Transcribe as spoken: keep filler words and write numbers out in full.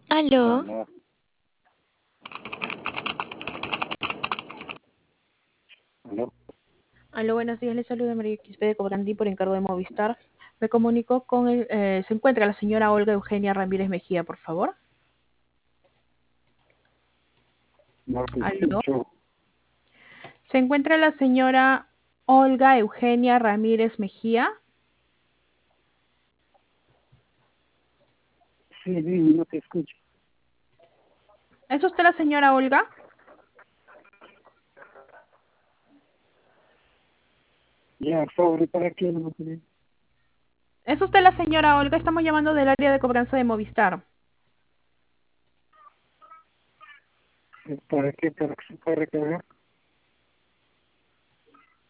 Aló, Aló, aló. Aló, buenos días, les saluda María Quispe de Cobrandí por encargo de Movistar. Me comunico con el, eh, se encuentra la señora Olga Eugenia Ramírez Mejía, por favor. No te Aló. escucho. Se encuentra la señora Olga Eugenia Ramírez Mejía. Sí, dime, no te escucho. ¿Es usted la señora Olga? Ya, sobre, ¿para qué no te... ¿Es usted la señora Olga? Estamos llamando del área de cobranza de Movistar. ¿Para qué? ¿Para que se pueda recargar?